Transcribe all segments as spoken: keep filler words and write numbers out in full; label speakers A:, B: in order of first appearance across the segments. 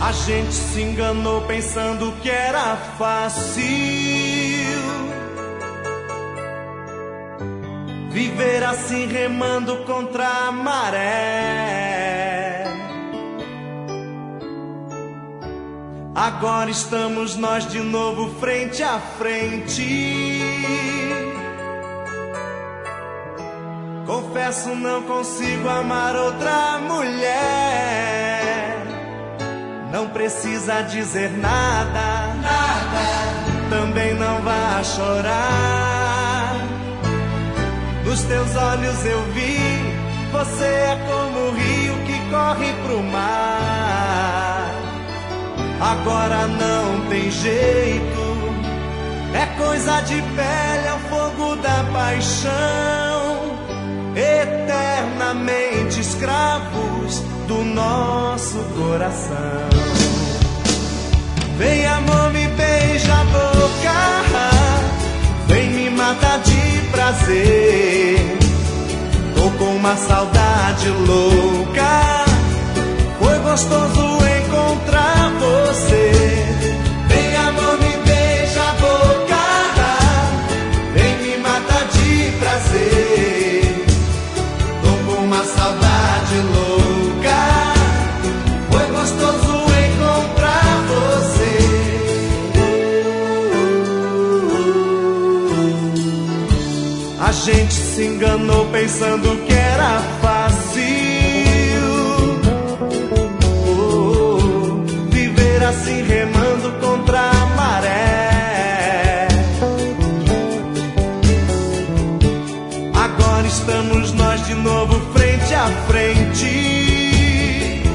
A: A gente se enganou pensando que era fácil viver assim remando contra a maré. Agora estamos nós de novo frente a frente. Confesso, não consigo amar outra mulher. Não precisa dizer nada, nada. Também não vá chorar. Nos teus olhos eu vi, você é como o rio que corre pro mar. Agora não tem jeito, é coisa de pele, é o fogo da paixão. Eternamente escravos do nosso coração. Vem, amor, me beija a boca, vem me matar de prazer. Tô com uma saudade louca, foi gostoso encontrar você. Vem, amor, me beija a boca, vem me matar de prazer. Tô com uma saudade louca, foi gostoso encontrar você. A gente se enganou pensando que era fácil oh, viver assim remando contra a maré. Agora estamos nós de novo frente a frente.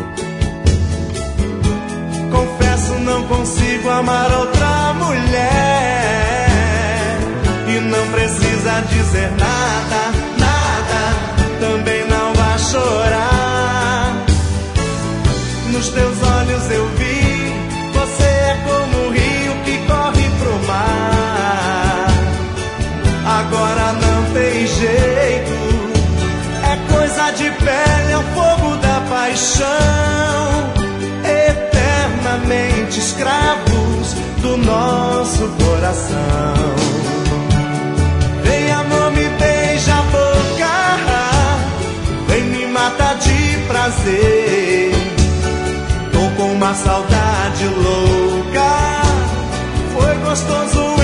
A: Confesso, não consigo amar outra mulher. E não precisa dizer nada, nada. Também não vá chorar. Nos teus olhos eu vi, você é como o rio que corre pro mar. Agora não tem jeito, é coisa de pele, é o fogo da paixão. Eternamente escravos do nosso coração. Vem, amor, me beija a boca, vem me matar de prazer. Tô com uma saudade louca, foi gostoso